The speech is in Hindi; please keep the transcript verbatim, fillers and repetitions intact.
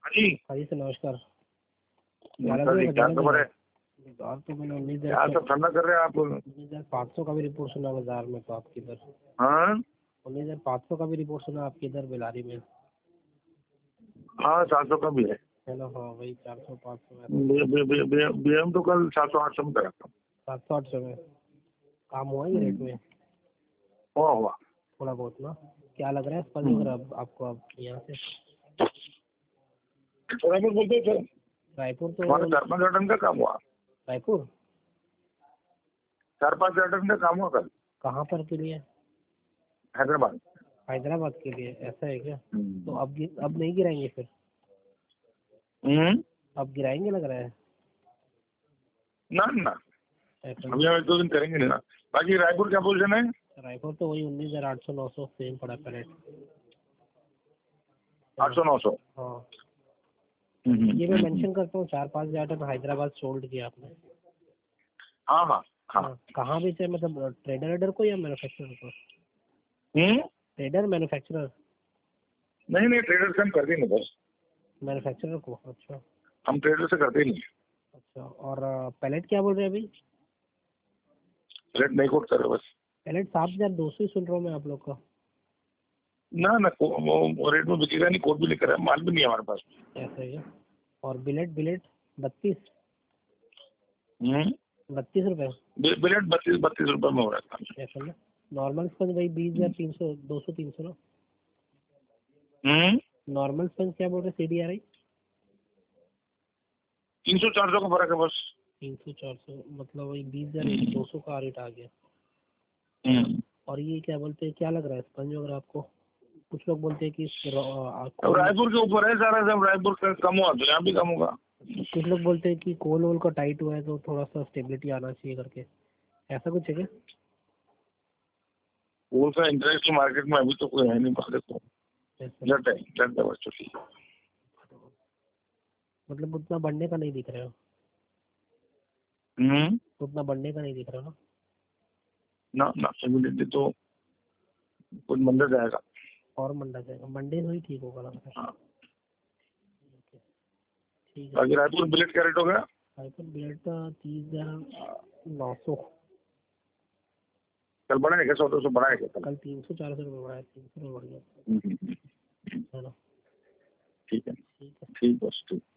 जी हाँ जी सर नमस्कार। नमस्कार जी, क्या खबर है? बाजार तो मैंने उन्नीस क्या हजार सब ठंडा कर रहे हैं आप? उन्नीस हजार पाँच सौ का भी रिपोर्ट सुना बाजार में, तो आपकी इधर हाँ उन्नीस हजार पाँच सौ का भी रिपोर्ट सुना आपकी इधर बेलारी में, हाँ, सात सौ का भी है। है ना? हाँ वही चार सौ पाँच सौ बी एम तो कल सात सौ आठ सौ में करा था। सात सौ आठ सौ में काम हुआ ये रेट में हुआ हुआ थोड़ा बहुत ना? क्या लग रहा है स्पंज हम्म। वगैरह अब आपको अब यहाँ से रायपुर बोलते थे, रायपुर? तो हमारा चार पाँच हजार टन का काम हुआ। रायपुर चार पाँच हजार टन का काम हुआ कल कहाँ पर के लिए? हैदराबाद। हैदराबाद के लिए, ऐसा है क्या? हम्म। तो अब गि- अब नहीं गिराएंगे फिर? हम्म। अब गिराएंगे लग रहा है ना ना, ऐसा। अभी हम एक दो दिन करेंगे नहीं ना। बाकी रायपुर क्या पोजिशन है? रायपुर तो वही उन्नीस हजार आठ सौ नौ सौ सेम पड़ा पैलेट। आठ सौ नौ सौ। हाँ हम्म, ये मैं हम्म, मेंशन करता हूँ, चार पाँच हजार टन हैदराबाद सोल्ड किया आपने। हाँ हाँ हाँ। हाँ कहाँ बेचे, मतलब ट्रेडर वेडर को या मैन्युफैक्चरर को? हम्म। Trader manufacturer? नहीं नहीं, ट्रेडर से हम करते नहीं बस। मैन्युफैक्चरर को, अच्छा हम ट्रेडर से करते ही नहीं। अच्छा। और पैलेट क्या बोल रहे हैं अभी? रेट नहीं कोट कर रहे बस। पैलेट सात हजार दो सौ ही सुन रहा हूँ मैं आप लोग का। ना ना, को- वो वो रेट में बिकेगा नहीं, कोट भी नहीं कर रहा है, माल भी नहीं है हमारे पास। ऐसा है क्या? और बिलेट बिलेट बत्तीस हम्म। बत्तीस रुपये बि- बिलेट बत्तीस बत्तीस रुपए में हो रहा है। ऐसा ना? नॉर्मल स्पंज वही बीस हजार तीन सौ दो सौ तीन सौ ना? हम्म। नॉर्मल स्पंज क्या बोल रहे सी डी आर आई? तीन सौ चार सौ का फर्क है बस। तीन सौ चार सौ मतलब वही बीस हजार दो सौ का रेट आ गया। हम्म। और ये क्या बोलते हैं, क्या लग रहा है स्पंज वगैरह आपको? कुछ लोग बोलते हैं कि रॉ- अब कोल, रायपुर के ऊपर है सारा, सब रायपुर का कम हुआ तो यहाँ भी कम होगा। कुछ लोग बोलते हैं कि कोल वोल का टाइट हुआ है तो थोड़ा सा स्टेबिलिटी आना चाहिए करके, ऐसा कुछ है क्या? कोल का इंटरेस्ट मार्केट में अभी तो कोई है नहीं, बात तो ऐसा लट है, लट है बस चुकी। मतलब उतना बढ़ने का नहीं दिख रहा है? हम्म। उतना बढ़ने का नहीं दिख रहा ना? ना ना, इमीडिएटली तो कुछ मंदिर जाएगा। और मंडा जाएगा, मंडे से ही ठीक होगा लग रहा है। हाँ। ठीक है। बाकी रायपुर बिलेट क्या रेट हो गया? रायपुर बिलेट का तीस हजार नौ सौ। कल बढ़ा है क्या? सौ दो सौ बढ़ा है क्या कल? कल तीन सौ चार सौ रुपये बढ़ा है, तीन सौ रुपये बढ़ गया, हम्म, हम्म, हम्म, है ना? ठीक है। ठीक है। ठीक बस ठीक।